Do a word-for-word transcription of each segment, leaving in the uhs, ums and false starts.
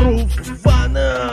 Пруф ванна,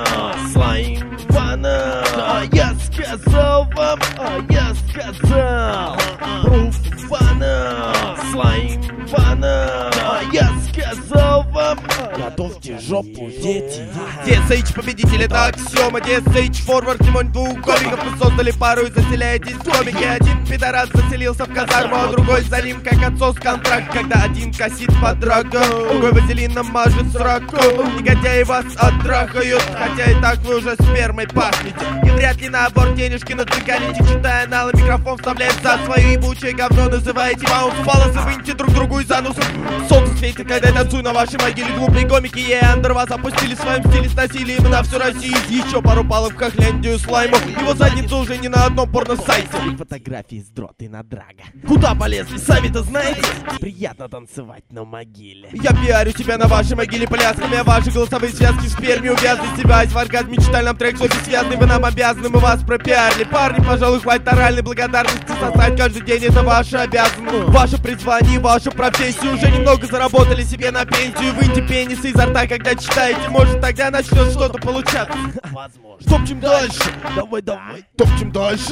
слайм ванна. А я сказал вам, а я сказал. Пруф ванна, слайм ванна. А я сказал вам. Готовьте жопу, дети. ДСХ победитель, это аксиома. ДСХ форвард, Тимонь двух комиков. Мы создали пару и заселяетесь в комики. Один пидорас заселился в казарму, а другой за ним как отцов контракт. Когда один косит под драгом, другой вазелином мажет сраку. Негодяи вас оттрахают, хотя и так вы уже спермой пахнете. И вряд ли на аборт денежки натыкаете, читая налы, микрофон вставляет за свое ебучее говно. Называете маунт, волосы выньте друг другу из ануса. Солнце светит, когда я танцую на вашей могиле. Глупые комики и андер вас опустили в своем стиле с насилием на всю Россию. Еще пару баллов в Хохляндию слайму. Его задницу уже не на одном порно-сайте. Фотографии с дротой на драга. Куда полезли, сами-то знаете? Приятно танцевать на могиле. Я пиарю себя на вашей могиле плясками, а ваши голосовые связки в сперме увязли. Стебясь в оргазме, читальном трек с связаны. Вы нам обязаны, мы вас пропиарили. Парни, пожалуй, хватит оральной благодарности сосать каждый день, это ваша обязанность. Ваше призвание, вашу профессию. Уже немного заработали себе на пенсию. Выньте пенисы изо рта, когда читаете. Может, тогда начнет что-то получаться. Возможно. Топчем дальше. Давай, давай. Топчем дальше.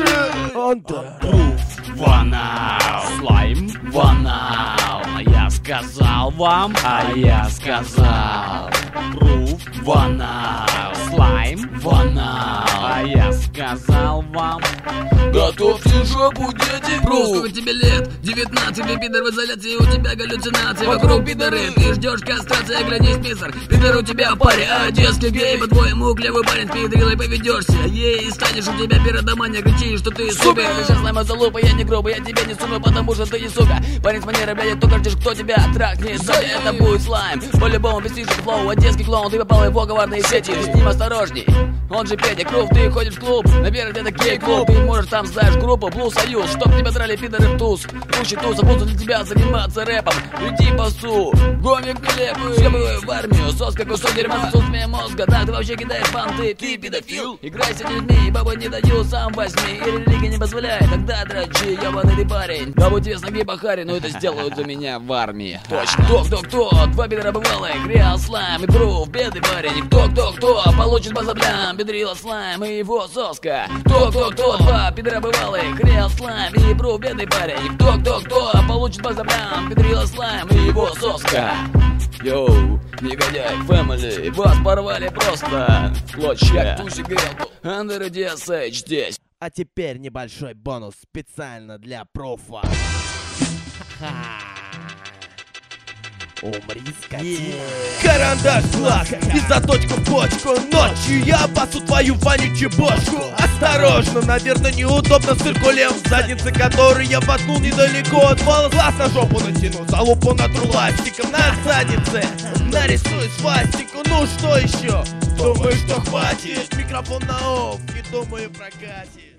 Андерпруф. Ванау, слайм, ванау. А я сказал вам, а я сказал. Пруф, ванау, слайм, ванау. А я сказал вам. Готовьте жопу, дети. Пруф. Сколько тебе лет? девятнадцать, ты пидор в изоляции, у тебя галлюцинации. Вокруг пидоры, ты ждешь кастрации, оглянись, мистер. Пидор у тебя в паре, а детский гей. По-твоему, клевый парень с пидрилой поведешься. Ей станешь, у тебя пиродомания, кричишь, что ты супер. Ты сейчас слайма залупа, я не грубый, я тебя не суну, потому что ты не сука. Парень с манерой, блядь, только ждешь, кто тебя трахнет. Сзади это будет слайм, по-любому бесишь флоу. Одесский клоун, ты попал в его коварные сети. С ним осторожней, он же Петя Круф. Ты ходишь в клуб, наверное, где-то гей-клуб. Ты можешь там, знаешь, группу Блу Союз, чтоб тебя драли пидоры в туз. Круче туз, а буду для тебя заниматься рэпом. Иди басу, гомик нелепый. Съебываю в армию, соска, кусок дерьма с отсутствием мозга. Так ты вообще кидаешь понты, ты педофил. Играй с этими людьми, бабы не даю, сам возьми. И религия не позволяет, тогда дрочи, ебаный ты парень. Да будь тебе с ноги бахари, но это сделают за меня в армии. Точно. Кто, кто, кто, два пидора бывалых, реал слайм и пруф, бедный парень. Кто, кто, кто, получит базаблям, бедрила слайм и его соска. Кто, кто, кто, два пидора бывалых, реал слайм и пруф, бедный парень. Кто, кто, кто, получит базаблям, бедрила слайм и его соска. Йоу, негодяй, фэмили, вас порвали просто. Клочья, Андер и ДСХ здесь. А теперь небольшой бонус специально для пруфа. Умри, скотина. Карандаш флаг и заточку в почку. Ночью я басу твою вонючую бошку. Осторожно, наверное, неудобно с циркулем в заднице, который я воткнул недалеко от волос. Глаз на жопу натяну, залупу натру ластиком на заднице. Нарисую свастику, ну что еще? Думаю, что хватит. Микрофон на офф, и думаю, прокатит.